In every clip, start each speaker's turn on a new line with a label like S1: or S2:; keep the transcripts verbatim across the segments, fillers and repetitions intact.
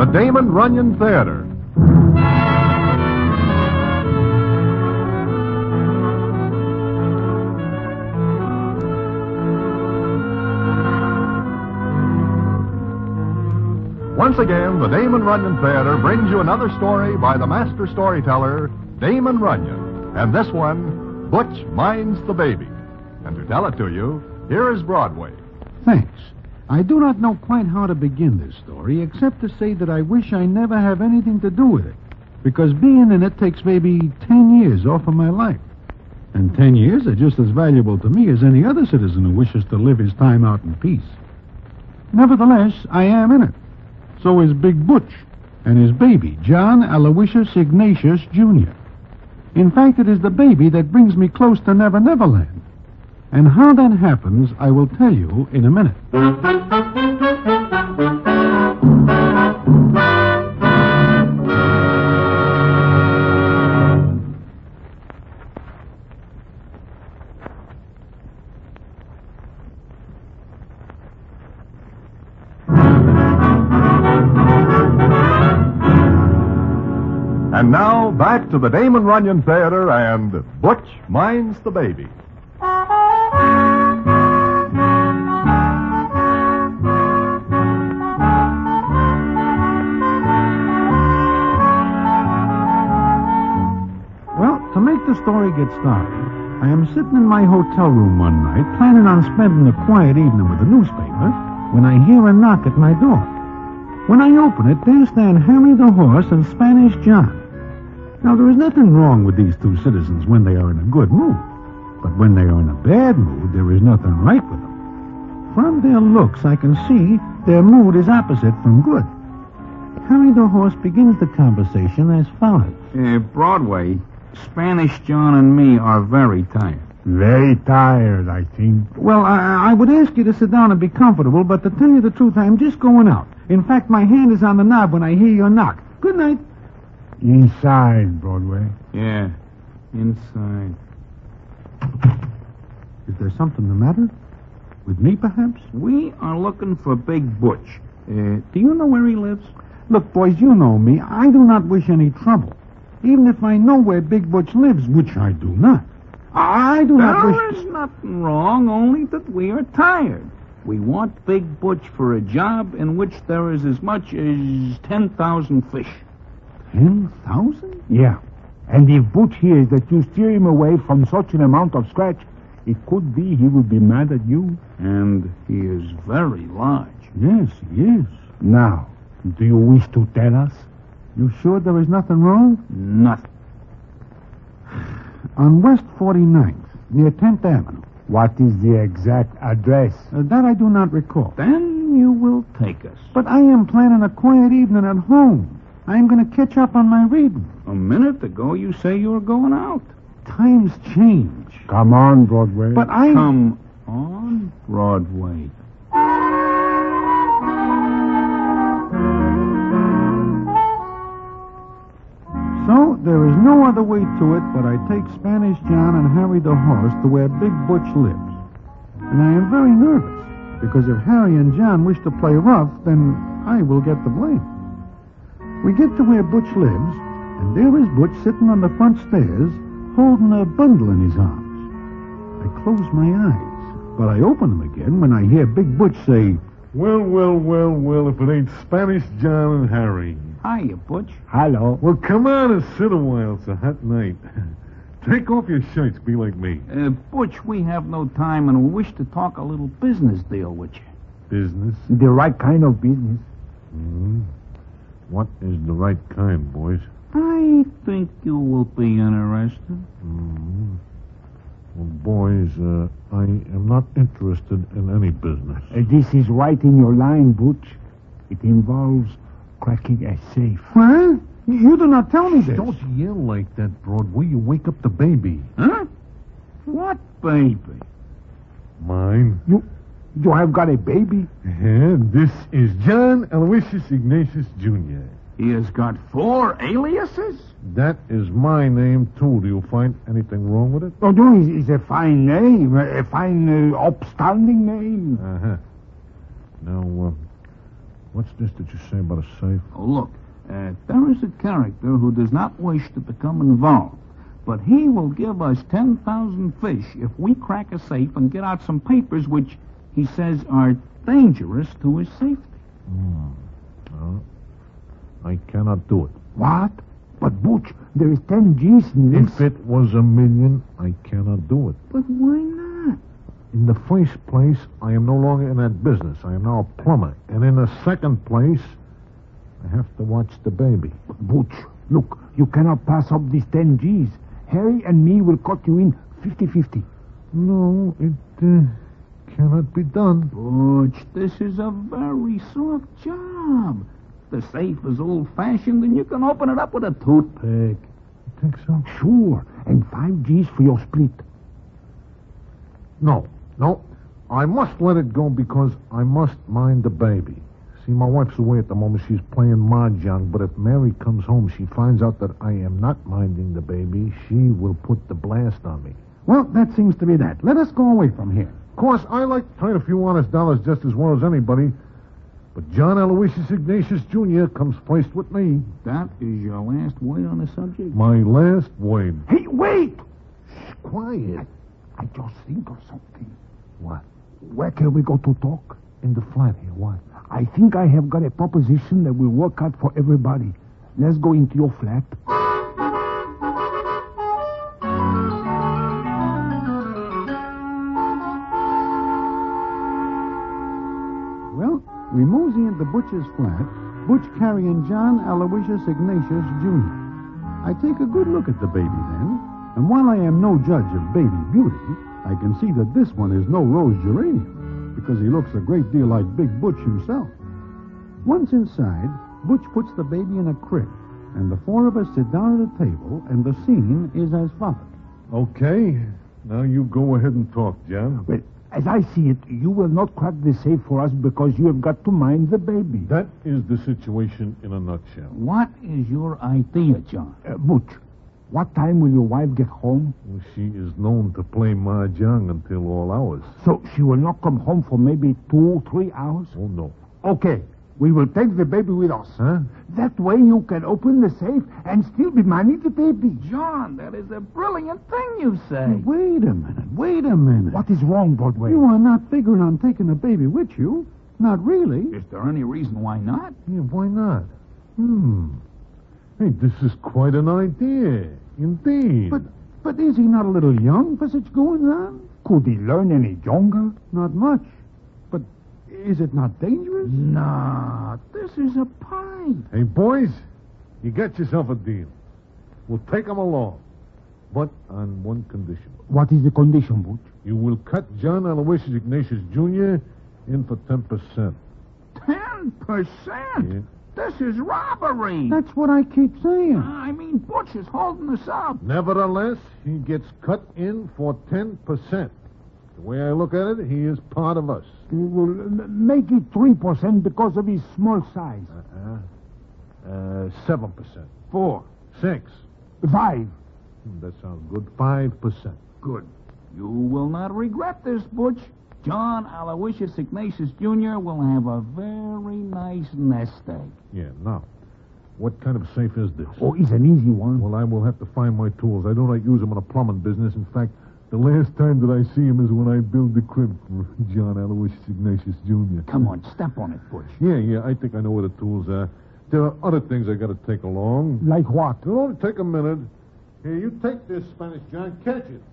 S1: the Damon Runyon Theater. Once again, the Damon Runyon Theater brings you another story by the master storyteller, Damon Runyon. And this one, Butch Minds the Baby. And to tell it to you, here is Broadway.
S2: Thanks. I do not know quite how to begin this story, except to say that I wish I never have anything to do with it. Because being in it takes maybe ten years off of my life. And ten years are just as valuable to me as any other citizen who wishes to live his time out in peace. Nevertheless, I am in it. So is Big Butch and his baby, John Aloysius Ignatius, Junior In fact, it is the baby that brings me close to Never Never Land. And how that happens, I will tell you in a minute.
S1: And now, back to the Damon Runyon Theater and Butch Minds the Baby.
S2: Well, to make the story get started, I am sitting in my hotel room one night, planning on spending a quiet evening with the newspaper, when I hear a knock at my door. When I open it, there stand Harry the Horse and Spanish John. Now, there is nothing wrong with these two citizens when they are in a good mood. But when they are in a bad mood, there is nothing right with them. From their looks, I can see their mood is opposite from good. Harry the Horse begins the conversation as follows.
S3: Uh, Broadway, Spanish John and me are very tired.
S4: Very tired, I think.
S2: Well, I, I would ask you to sit down and be comfortable, but to tell you the truth, I'm just going out. In fact, my hand is on the knob when I hear your knock. Good night.
S4: Inside, Broadway.
S3: Yeah, inside.
S2: Is there something the matter? With me, perhaps?
S3: We are looking for Big Butch. Uh, do you know where he lives?
S2: Look, boys, you know me. I do not wish any trouble. Even if I know where Big Butch lives, which I do not. I do not
S3: There
S2: wish...
S3: is nothing wrong, only that we are tired. We want Big Butch for a job in which there is as much as ten thousand fish.
S2: Ten thousand?
S4: Yeah. And if Butch hears that you steer him away from such an amount of scratch, it could be he will be mad at you.
S3: And he is very large.
S2: Yes, yes.
S4: Now, do you wish to tell us?
S2: You sure there is nothing wrong?
S3: Nothing.
S2: On West forty-ninth, near tenth Avenue.
S4: What is the exact address?
S2: Uh, that I do not recall.
S3: Then you will take us.
S2: But I am planning a quiet evening at home. I am going to catch up on my reading.
S3: A minute ago you say you were going out.
S2: Times change.
S4: Come on, Broadway.
S2: But I...
S3: Come on, Broadway.
S2: So, there is no other way to it but I take Spanish John and Harry the Horse to where Big Butch lives. And I am very nervous, because if Harry and John wish to play rough, then I will get the blame. We get to where Butch lives, and there is Butch sitting on the front stairs, holding a bundle in his arms. I close my eyes, but I open them again when I hear Big Butch say,
S5: Well, well, well, well, if it ain't Spanish John and Harry.
S3: Hiya, Butch.
S4: Hello.
S5: Well, come on and sit a while. It's a hot night. Take off your shirts. Be like me.
S3: Uh, Butch, we have no time, and we wish to talk a little business deal with you.
S5: Business?
S4: The right kind of business.
S5: Mm-hmm. What is the right kind, boys?
S3: I think you will be interested.
S5: Mm-hmm. Well, boys, uh, I am not interested in any business.
S4: Uh, this is right in your line, Butch. It involves cracking a safe.
S2: Huh? You do not tell me this.
S5: Don't yell like that, Broadway. You wake up the baby.
S3: Huh? What baby?
S5: Mine.
S4: You you have got a baby?
S5: And this is John Aloysius Ignatius, Junior
S3: He has got four aliases?
S5: That is my name, too. Do you find anything wrong with it?
S4: Oh, no, it's, it's a fine name. A fine, uh, upstanding name.
S5: Uh-huh. Now, uh, What's this that you say about a safe?
S3: Oh, look, uh, there is a character who does not wish to become involved, but he will give us ten thousand fish if we crack a safe and get out some papers which he says are dangerous to his safety.
S5: Hmm. No, I cannot do it.
S4: What? But, Butch, there is ten G's in this.
S5: If it was a million, I cannot do it.
S3: But why not?
S5: In the first place, I am no longer in that business. I am now a plumber. And in the second place, I have to watch the baby.
S4: Butch, look, you cannot pass up these ten G's. Harry and me will cut you in fifty-fifty.
S5: No, it uh, cannot be done.
S3: Butch, this is a very soft job. The safe is old-fashioned, and you can open it up with a toothpick.
S5: You think so?
S4: Sure, and five G's for your split.
S5: No, no. I must let it go because I must mind the baby. See, my wife's away at the moment. She's playing mahjong, but if Mary comes home, she finds out that I am not minding the baby, she will put the blast on me.
S2: Well, that seems to be that. Let us go away from here.
S5: Of course, I like to turn a few honest dollars just as well as anybody, but John Aloysius Ignatius Junior comes first with me.
S3: That is your last word on the subject?
S5: My last word.
S4: Hey, wait!
S5: Shh, quiet.
S4: I just think of something.
S5: What?
S4: Where can we go to talk?
S5: In the flat here, what?
S4: I think I have got a proposition that will work out for everybody. Let's go into your flat.
S2: Well, we mosey into Butch's flat, Butch carrying John Aloysius Ignatius Junior I take a good look at the baby then, and while I am no judge of baby beauty, I can see that this one is no rose geranium, because he looks a great deal like Big Butch himself. Once inside, Butch puts the baby in a crib, and the four of us sit down at a table, and the scene is as follows.
S5: Okay. Now you go ahead and talk, John.
S4: Well, as I see it, you will not crack the safe for us because you have got to mind the baby.
S5: That is the situation in a nutshell.
S3: What is your idea, John?
S4: Uh, Butch, what time will your wife get home?
S5: Well, she is known to play mahjong until all hours.
S4: So she will not come home for maybe two, three hours?
S5: Oh, no.
S4: Okay. We will take the baby with us.
S5: Huh?
S4: That way you can open the safe and still be minding the baby.
S3: John, that is a brilliant thing you say.
S2: Wait a minute, wait a minute.
S4: What is wrong, Broadway?
S2: You are not figuring on taking the baby with you. Not really.
S3: Is there any reason why not?
S5: Yeah, why not? Hmm. Hey, this is quite an idea. Indeed.
S2: But but is he not a little young for such going on?
S4: Could he learn any younger?
S2: Not much. But is it not dangerous?
S3: Nah, this is a pipe.
S5: Hey, boys, you got yourself a deal. We'll take him along, but on one condition.
S4: What is the condition, Butch?
S5: You will cut John Aloysius Ignatius Junior in for ten percent.
S3: Ten percent?
S5: Yeah.
S3: This is robbery.
S2: That's what I keep saying.
S3: I mean, Butch is holding us up.
S5: Nevertheless, he gets cut in for ten percent. The way I look at it, he is part of us.
S4: Well, m- make it three percent because of his small size.
S5: Uh-uh. Uh, seven percent.
S3: Four.
S5: Six.
S4: Five.
S5: Hmm, that sounds good. Five percent.
S3: Good. You will not regret this, Butch. John Aloysius Ignatius Junior will have a very nice nest egg.
S5: Yeah, now, what kind of safe is this?
S4: Oh, it's an easy one.
S5: Well, I will have to find my tools. I don't like use them in a plumbing business. In fact, the last time that I see him is when I build the crib for John Aloysius Ignatius Junior
S3: Come on, step on it, Butch.
S5: Yeah, yeah, I think I know where the tools are. There are other things I got to take along.
S4: Like what?
S5: It'll only take a minute. Here, you take this, Spanish John. Catch it.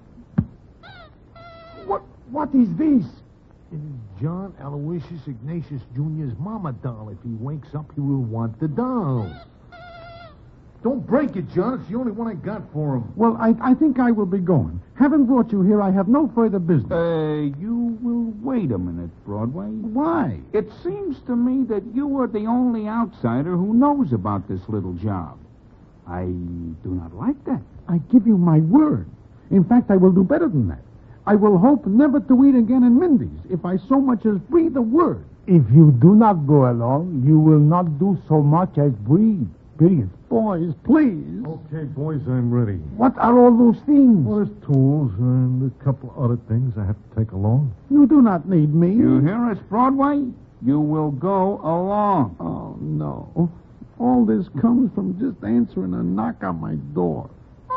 S4: What? What is this?
S5: It is John Aloysius Ignatius Junior's mama doll. If he wakes up, he will want the doll. Don't break it, John. It's the only one I got for him.
S2: Well, I, I think I will be going. Having brought you here, I have no further business.
S3: Uh, you will wait a minute, Broadway.
S2: Why?
S3: It seems to me that you are the only outsider who knows about this little job. I do not like that.
S2: I give you my word. In fact, I will do better than that. I will hope never to eat again in Mindy's if I so much as breathe a word.
S4: If you do not go along, you will not do so much as breathe. Period.
S2: Boys, please.
S5: Okay, boys, I'm ready.
S4: What are all those things?
S5: Well, there's tools and a couple other things I have to take along.
S2: You do not need me.
S3: You hear us, Broadway? You will go along.
S2: Oh, no. All this comes from just answering a knock on my door.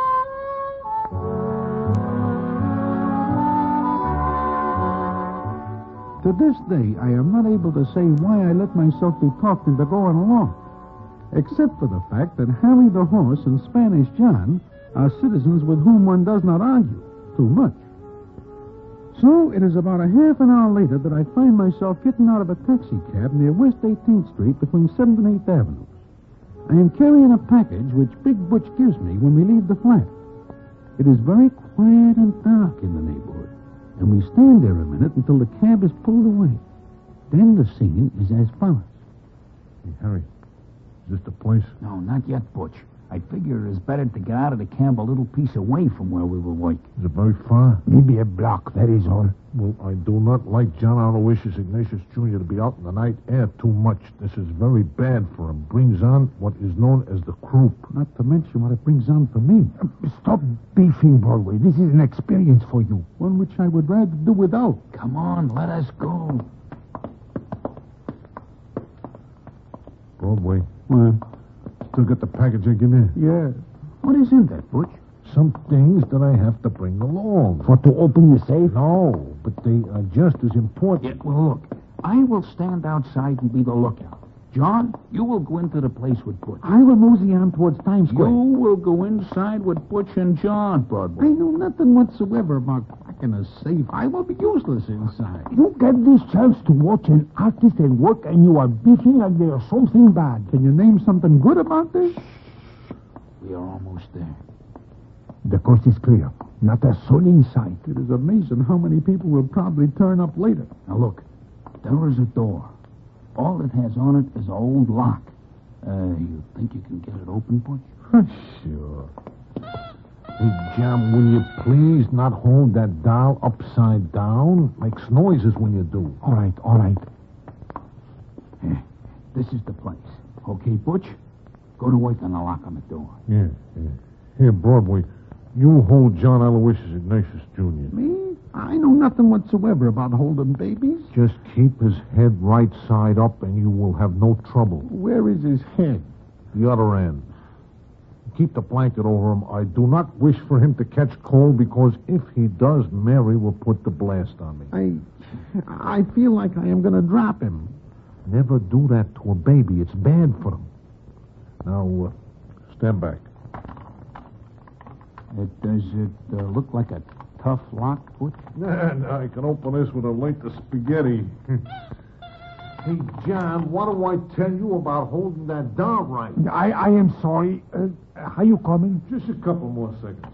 S2: To this day, I am not able to say why I let myself be talked into going along, except for the fact that Harry the Horse and Spanish John are citizens with whom one does not argue too much. So it is about a half an hour later that I find myself getting out of a taxi cab near West eighteenth Street between seventh and eighth Avenues. I am carrying a package which Big Butch gives me when we leave the flat. It is very quiet and dark in the neighborhood, and we stand there a minute until the cab is pulled away. Then the scene is as follows.
S5: Hey, Harry, is this the place?
S3: No, not yet, Butch. I figure it is better to get out of the cab a little piece away from where we will wait.
S5: Is it very far?
S4: Maybe a block, that is all.
S5: Well, I do not like John Aloysius Ignatius Junior to be out in the night air too much. This is very bad for him. Brings on what is known as the croup.
S2: Not to mention what it brings on for me.
S4: Stop beefing, Broadway. This is an experience for you.
S2: One which I would rather do without.
S3: Come on, let us go.
S5: Broadway,
S2: Well,
S5: still got the package I give you?
S2: yeah.
S3: What is in that, Butch?
S5: Some things that I have to bring along.
S4: For to open the safe?
S5: No, but they are just as important.
S3: Yeah, well, look, I will stand outside and be the lookout. John, you will go into the place with Butch.
S2: I will mosey on towards Times
S3: You
S2: Square.
S3: will go inside with Butch and John,
S2: I
S3: Broadway.
S2: know nothing whatsoever about cracking a safe. I will be useless inside.
S4: You get this chance to watch an artist at work and you are beefing like there is something bad.
S2: Can you name something good about this?
S3: We are almost there.
S4: The coast is clear. Not a soul in sight.
S2: It is amazing how many people will probably turn up later.
S3: Now, look, there is a door. All it has on it is an old lock. Uh, you think you can get it open, Butch?
S5: Sure. Hey, John, will you please not hold that dial upside down? Makes noises when you do.
S4: All right, all right.
S3: Yeah, this is the place. Okay, Butch? Go to work on the lock on the door.
S5: Yeah, yeah. Here, Broadway, you hold John Aloysius Ignatius Junior
S2: Me? I know nothing whatsoever about holding babies.
S5: Just keep his head right side up and you will have no trouble.
S2: Where is his head?
S5: The other end. Keep the blanket over him. I do not wish for him to catch cold because if he does, Mary will put the blast on me.
S2: I, I feel like I am going to drop him.
S5: Never do that to a baby. It's bad for them. Now, uh, stand back.
S3: It, does it uh, look like a tough lock, Butch?
S5: And I can open this with a length of spaghetti. Hey, John, what do I tell you about holding that down right?
S4: I, I am sorry. Uh, are you coming?
S5: Just a couple more seconds.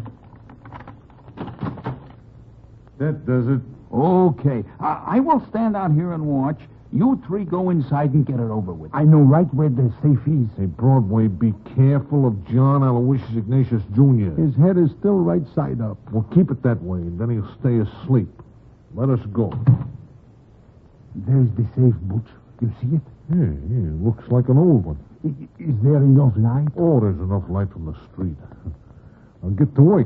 S5: That does it.
S3: Okay. I, I will stand out here and watch. You three go inside and get it over with.
S4: I know right where the safe is.
S5: Hey, Broadway, be careful of John Aloysius Ignatius Junior
S2: His head is still right side up.
S5: Well, keep it that way, and then he'll stay asleep. Let us go.
S4: There's the safe, Butch. You see it?
S5: Yeah, yeah, it looks like an old one.
S4: I- Is there enough light?
S5: Oh, there's enough light from the street. I'll get to work.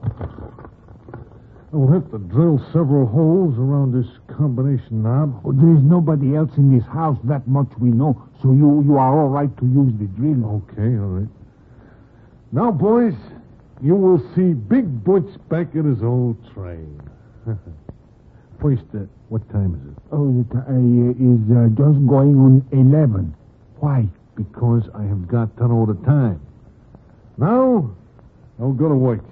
S5: I will have to drill several holes around this combination knob.
S4: Oh, there is nobody else in this house, that much we know. So you, you are all right to use the drill.
S5: Okay, all right. Now, boys, you will see Big Butch back in his old train. First, uh, what time is it?
S4: Oh, it uh, is uh, just going on eleven. Why?
S5: Because I have got to know the time. Now, I'll go to work.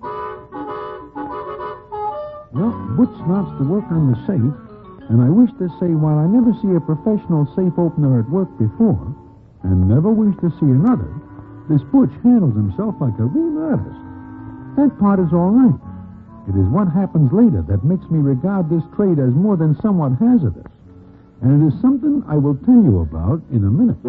S2: Well, Butch starts to work on the safe, and I wish to say while I never see a professional safe opener at work before, and never wish to see another, this Butch handles himself like a real artist. That part is all right. It is what happens later that makes me regard this trade as more than somewhat hazardous. And it is something I will tell you about in a minute.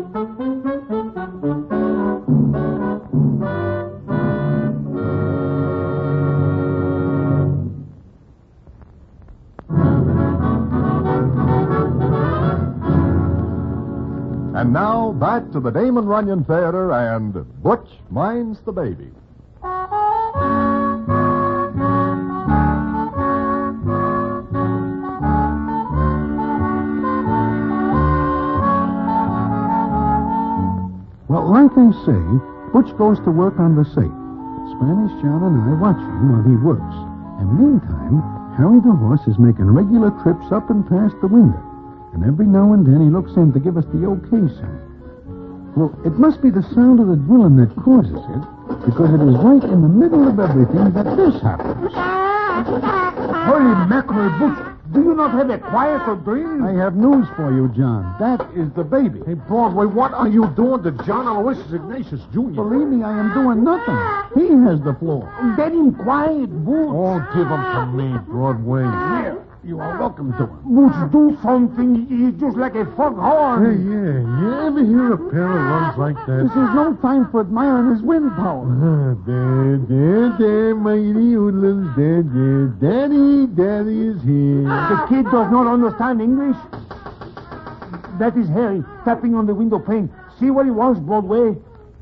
S1: And now, back to the Damon Runyon Theater and Butch Minds the Baby.
S2: Well, like I say, Butch goes to work on the safe. Spanish John and I watch him while he works. And meantime, Harry the horse is making regular trips up and past the window. And every now and then he looks in to give us the okay sign. Well, it must be the sound of the drilling that causes it, because it is right in the middle of everything that this happens.
S4: Holy mackerel, Butch, do you not have a quieter drill?
S2: I have news for you, John. That is the baby.
S5: Hey, Broadway, what are you doing to John Aloysius Ignatius Junior?
S2: Believe me, I am doing nothing. He has the floor.
S4: Get him quiet, Butch.
S5: Oh, give him to me, Broadway.
S2: Here, you are welcome to him.
S4: Butch, do something. He's just like a
S5: Hey,
S4: foghorn.
S5: yeah, you ever hear a pair of runs like that?
S2: This is no time for admiring his wind power.
S5: Ah, there, there, there, mighty hoodlums, there, there. Daddy, Daddy is here.
S4: The kid does not understand English. That is Harry tapping on the window pane. See what he wants, Broadway.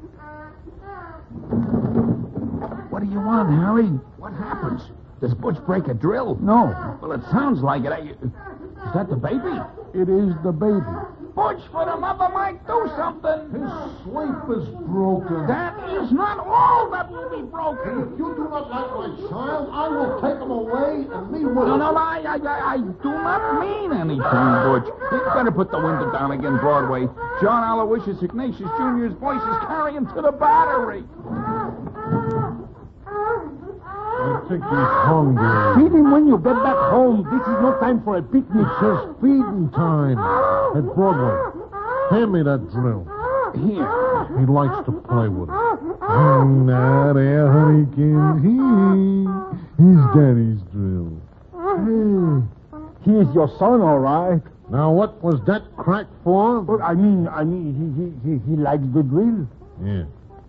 S3: What do you want, Harry? What happens? Does Butch break a drill?
S2: No,
S3: Well, it sounds like it. Is that the baby?
S2: it is the baby.
S3: Butch, for the mother might do something.
S5: His sleep is broken.
S3: That is not all that will be broken.
S5: If you do not like my child, I will take him away and me with
S3: No,
S5: him.
S3: no, I, I, I, I do not mean anything, Butch. You better put the window down again, Broadway. John Aloysius Ignatius Junior's voice is carrying to the battery.
S5: I think he's hungry.
S4: Feed him when you get back home. This is no time for a picnic.
S5: It's just feeding time. At Broadway, hand me that drill.
S3: Here.
S5: He likes to play with it. Mm, now there, honeykins. He, he's Daddy's drill.
S4: Hey, he is your son, all right.
S5: Now, what was that crack for?
S4: But I mean, I mean, he he he, he likes the drill.
S5: Yeah.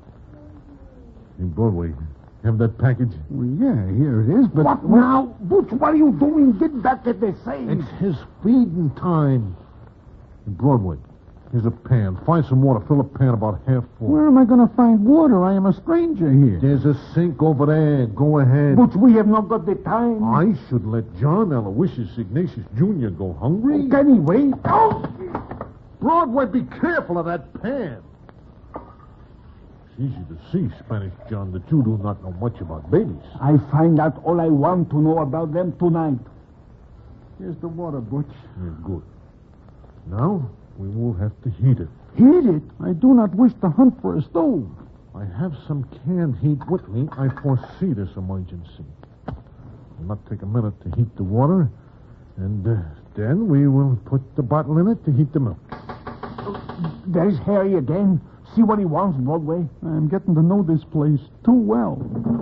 S5: Hey, Broadway, have that package?
S2: Well, yeah, here it is, but...
S4: What now? Butch, what are you doing? Get back at the safe.
S5: It's his feeding time. Hey, Broadway, here's a pan. Find some water. Fill a pan about half full.
S2: Where am I going to find water? I am a stranger here.
S5: There's a sink over there. Go ahead.
S4: Butch, we have not got the time.
S5: I should let John Aloysius Ignatius Junior go hungry.
S4: Can he wait? Oh!
S5: Broadway, be careful of that pan. It's easy to see, Spanish John, that you do not know much about babies.
S4: I find out all I want to know about them tonight.
S2: Here's the water, Butch.
S5: Yeah, good. Now, we will have to heat it.
S2: Heat it? I do not wish to hunt for a stove.
S5: I have some canned heat with me. I foresee this emergency. I'll not take a minute to heat the water, and uh, then we will put the bottle in it to heat the milk.
S4: There's Harry again. See what he wants, Broadway.
S2: I'm getting to know this place too well.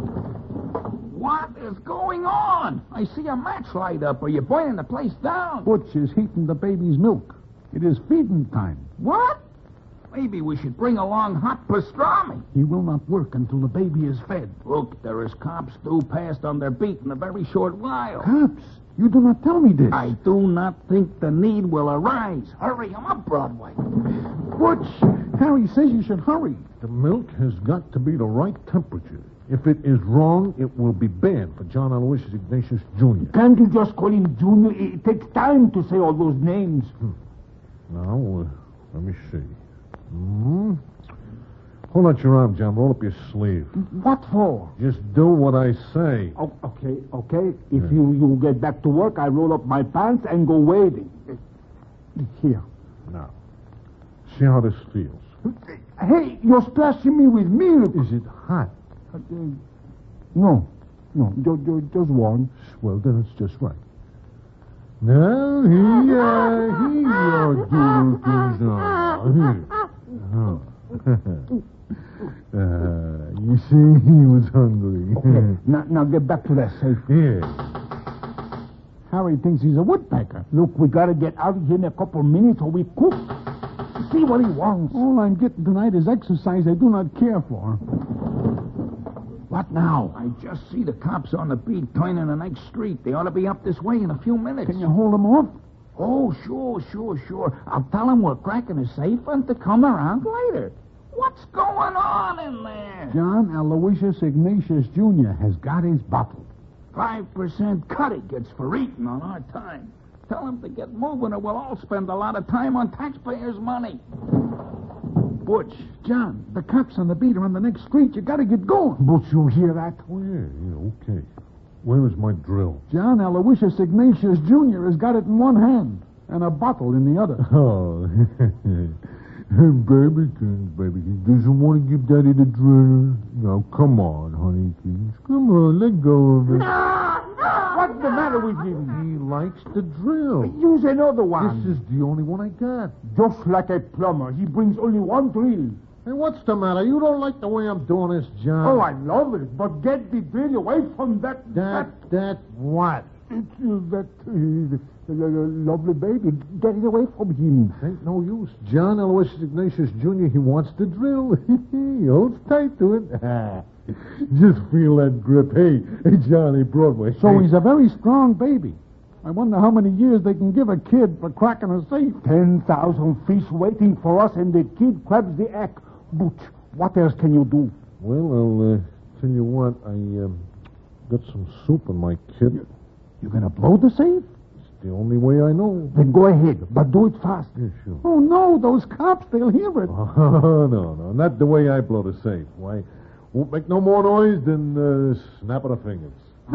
S3: What is going on? I see a match light up. Are you burning the place down?
S2: Butch is heating the baby's milk. It is feeding time.
S3: What? Maybe we should bring along hot pastrami.
S2: He will not work until the baby is fed.
S3: Look, there is cops due past on their beat in a very short while.
S2: Cops, you do not tell me this.
S3: I do not think the need will arise. Hurry him up, Broadway.
S2: Butch, Harry says you should hurry.
S5: The milk has got to be the right temperature. If it is wrong, it will be bad for John Aloysius Ignatius Junior
S4: Can't you just call him Junior? It takes time to say all those names.
S5: Now, uh, let me see. Hmm? Hold out your arm, John. Roll up your sleeve.
S4: What for?
S5: Just do what I say.
S4: Oh, okay, okay. If you, you get back to work, I roll up my pants and go wading. Here.
S5: Now, see how this feels.
S4: Hey, you're splashing me with milk.
S5: Is it hot?
S4: Uh, no, no, just, just warm.
S5: Well, then it's just right. Now, here, uh, here your doodle things are. Here. Oh. uh, you see, he was hungry.
S4: Okay, now, now get back to that safe.
S5: Yeah.
S2: Harry thinks he's a woodpecker.
S4: Look, we gotta get out of here in a couple of minutes or we cook. See what he wants.
S2: All I'm getting tonight is exercise I do not care for.
S3: What now? I just see the cops on the beat turning the next street. They ought to be up this way in a few minutes.
S2: Can you hold them off?
S3: Oh, sure, sure, sure. I'll tell them we're cracking a safe and to come around later. What's going on in there?
S2: John Aloysius Ignatius Junior has got his bottle.
S3: Five percent cut he gets for eating on our time. Tell him to get moving or we'll all spend a lot of time on taxpayers' money. Butch.
S2: John, the cops on the beat are on the next street. You gotta get going.
S5: Butch, you hear that? Oh, yeah, yeah, okay. Where is my drill?
S2: John Aloysius Ignatius Junior has got it in one hand and a bottle in the other.
S5: Oh, baby kings, baby kings. Doesn't want to give Daddy the drill. Now, come on, honey kings. Come on, let go of it.
S4: What's the matter with him?
S5: He likes the drill.
S4: Use another one.
S5: This is the only one I got.
S4: Just like a plumber. He brings only one drill.
S5: Hey, what's the matter? You don't like the way I'm doing this, John?
S4: Oh, I love it. But get the drill away from that...
S5: That, that what?
S4: It's uh, that uh, uh, lovely baby. Get it away from him.
S5: Ain't no use. John Aloysius Ignatius Junior, he wants the drill. He holds tight to it. Just feel that grip. Hey, hey, Johnny Broadway.
S2: So
S5: hey.
S2: he's a very strong baby. I wonder how many years they can give a kid for cracking a safe.
S4: Ten thousand fish waiting for us, and the kid grabs the act. Butch, what else can you do?
S5: Well, I'll uh, tell you what. I um, got some soup in my kit.
S2: You're gonna blow the safe?
S5: It's the only way I know.
S4: Then go ahead, but do it fast.
S5: Yeah, sure.
S2: Oh, no, those cops, they'll hear it.
S5: Oh, no, no, not the way I blow the safe. Why, won't make no more noise than uh, snap of the fingers.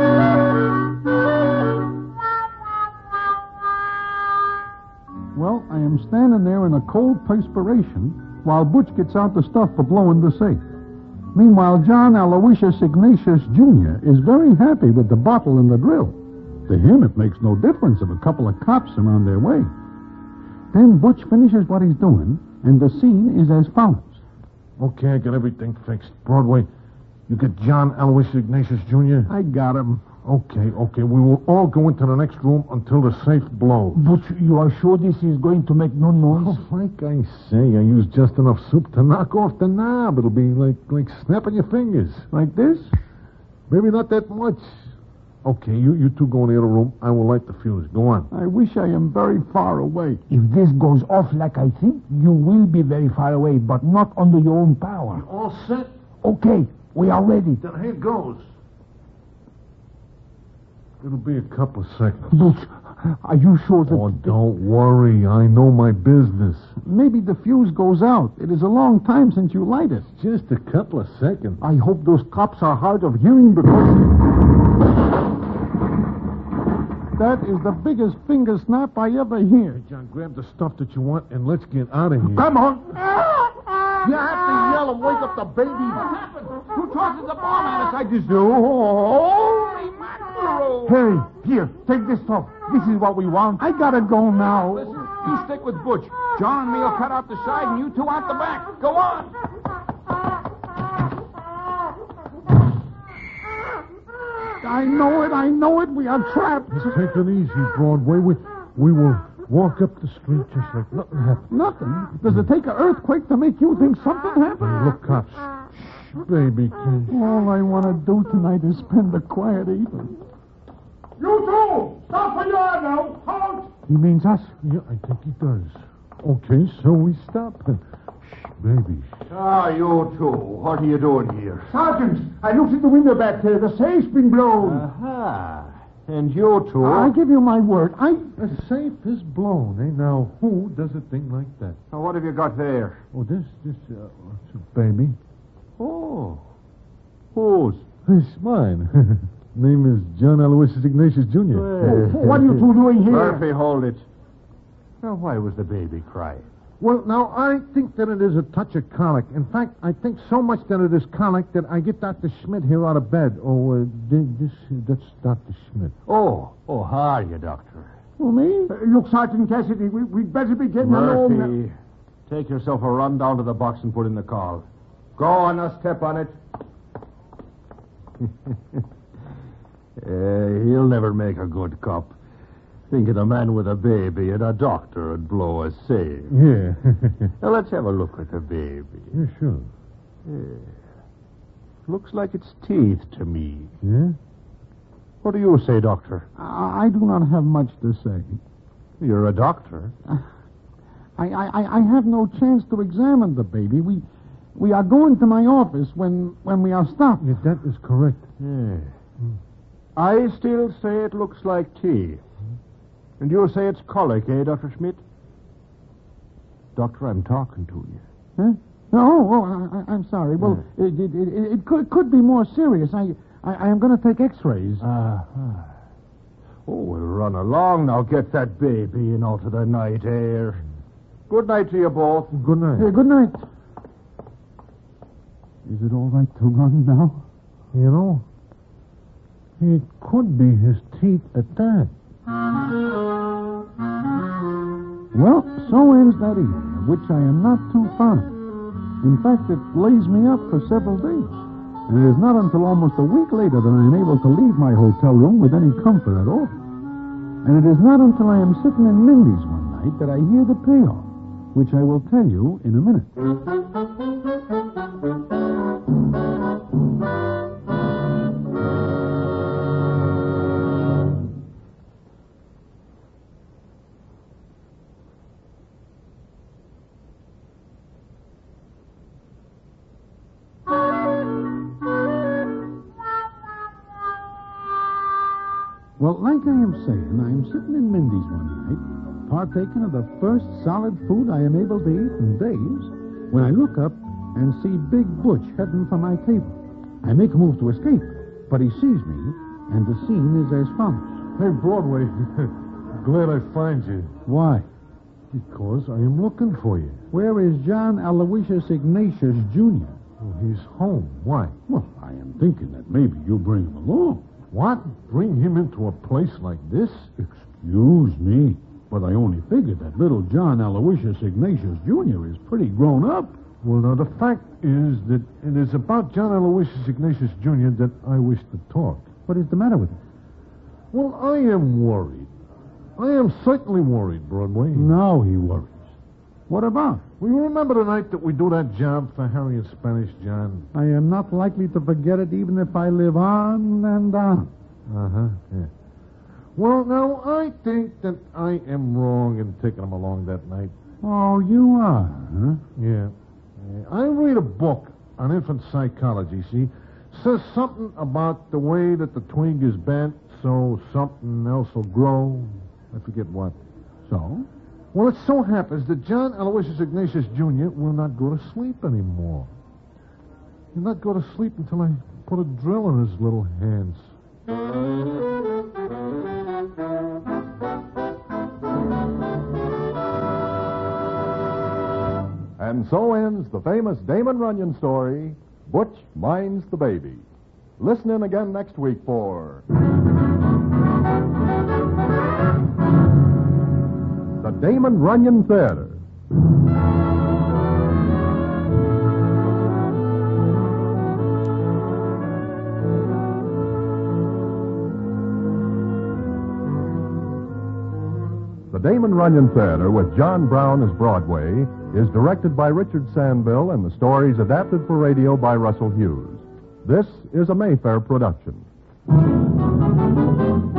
S2: Well, I am standing there in a cold perspiration while Butch gets out the stuff for blowing the safe. Meanwhile, John Aloysius Ignatius Junior is very happy with the bottle and the drill. To him, it makes no difference if a couple of cops are on their way. Then Butch finishes what he's doing, and the scene is as follows.
S5: Okay, I got everything fixed. Broadway, you get John Aloysius Ignatius Junior?
S2: I got him.
S5: Okay, okay. We will all go into the next room until the safe blows.
S4: But you are sure this is going to make no noise?
S5: Oh, like I say, I used just enough soup to knock off the knob. It'll be like like snapping your fingers.
S2: Like this?
S5: Maybe not that much. Okay, you, you two go in the other room. I will light the fuse. Go on.
S2: I wish I am very far away.
S4: If this goes off like I think, you will be very far away, but not under your own power.
S5: All set?
S4: Okay, we are ready.
S5: Then here goes. It'll be a couple of seconds.
S4: Butch, are you sure that...
S5: Oh, don't worry. I know my business.
S2: Maybe the fuse goes out. It is a long time since you light it.
S5: Just a couple of seconds.
S4: I hope those cops are hard of hearing because...
S2: That is the biggest finger snap I ever hear.
S5: Hey, John, grab the stuff that you want and let's get out of here.
S4: Come on.
S5: You have to yell and wake up the baby.
S3: What happened? Who tosses the bomb at us? I just do. Holy mackerel!
S4: Hey, here, take this stuff. This is what we want.
S2: I gotta go now.
S3: Listen, you stick with Butch. John and me will cut out the side and you two out the back. Go on.
S2: I know it, I know it. We are trapped.
S5: Just take it easy, Broadway. We, we will walk up the street just like nothing happened.
S2: Nothing? Does it take an earthquake to make you think something happened?
S5: Hey, look, cops. Shh, baby, kid.
S2: All I want to do tonight is spend a quiet evening.
S4: You two, stop where you are now. Halt.
S5: He means us? Yeah, I think he does. Okay, so we stop. Shh, baby.
S6: Ah, you two. What are you doing here?
S4: Sergeant, I looked at the window back there. The safe's been blown.
S6: Aha. And you two...
S2: I give you my word. I...
S5: The safe is blown, eh? Now, who does a thing like that?
S6: Now, what have you got there?
S5: Oh, this, this, uh, it's a baby.
S6: Oh. Whose?
S5: It's mine. Name is John Aloysius Ignatius Junior
S4: Oh, what are you two doing here?
S6: Murphy, hold it. Now, why was the baby crying?
S5: Well, now, I think that it is a touch of colic. In fact, I think so much that it is colic that I get Doctor Schmidt here out of bed. Oh, uh, this, that's Doctor Schmidt.
S6: Oh. Oh, how are you, Doctor?
S2: Well, me?
S4: Uh, look, Sergeant Cassidy, we, we'd better be getting along.
S6: Murphy, take yourself a run down to the box and put in the call. Go on, now step on it. uh, he'll never make a good cop. Think of the man with a baby and a doctor would blow a safe.
S5: Yeah.
S6: Now, let's have a look at the baby.
S5: Yeah, sure.
S6: Yeah. Looks like it's teeth to me.
S5: Yeah?
S6: What do you say, Doctor?
S2: I, I do not have much to say.
S6: You're a doctor.
S2: I, I, I have no chance to examine the baby. We we are going to my office when, when we are stopped.
S5: Yeah, that is correct.
S6: Yeah. I still say it looks like teeth. And you say it's colic, eh, Doctor Schmidt? Doctor, I'm talking to you.
S2: Huh? Oh, oh I, I- I'm sorry. Well, it, it, it, it could, could be more serious. I, I, I am going to take x-rays.
S6: Ah. ah. Oh, we'll run along now. Get that baby, you know, to the night air. Good night to you both.
S5: Good night.
S2: Uh, good night. Is it all right to run now?
S5: You know, it could be his teeth at that.
S2: Well, so ends that evening, of which I am not too fond. In fact, it lays me up for several days. And it is not until almost a week later that I am able to leave my hotel room with any comfort at all. And it is not until I am sitting in Mindy's one night that I hear the payoff, which I will tell you in a minute. Well, like I am saying, I am sitting in Mindy's one night, partaking of the first solid food I am able to eat in days, when I look up and see Big Butch heading for my table. I make a move to escape, but he sees me, and the scene is as follows.
S5: Hey, Broadway, glad I find you.
S2: Why?
S5: Because I am looking for you.
S2: Where is John Aloysius Ignatius, Junior?
S5: Well, he's home. Why?
S2: Well, I am thinking that maybe you'll bring him along.
S5: What? Bring him into a place like this?
S2: Excuse me, but I only figured that little John Aloysius Ignatius, Junior is pretty grown up.
S5: Well, now, the fact is that it is about John Aloysius Ignatius, Junior that I wish to talk.
S2: What is the matter with him?
S5: Well, I am worried. I am certainly worried, Broadway.
S2: Now he worries. What about?
S5: Well, you remember the night that we do that job for Harry and Spanish John?
S2: I am not likely to forget it even if I live on and on.
S5: Uh-huh, yeah. Well, now, I think that I am wrong in taking him along that night.
S2: Oh, you are, huh?
S5: Yeah. yeah. I read a book on infant psychology, see? Says something about the way that the twig is bent so something else will grow. I forget what.
S2: So?
S5: Well, it so happens that John Aloysius Ignatius, Junior will not go to sleep anymore. He'll not go to sleep until I put a drill in his little hands.
S1: And so ends the famous Damon Runyon story, Butch Minds the Baby. Listen in again next week for the Damon Runyon Theater. The Damon Runyon Theater with John Brown as Broadway is directed by Richard Sandville and the stories adapted for radio by Russell Hughes. This is a Mayfair production.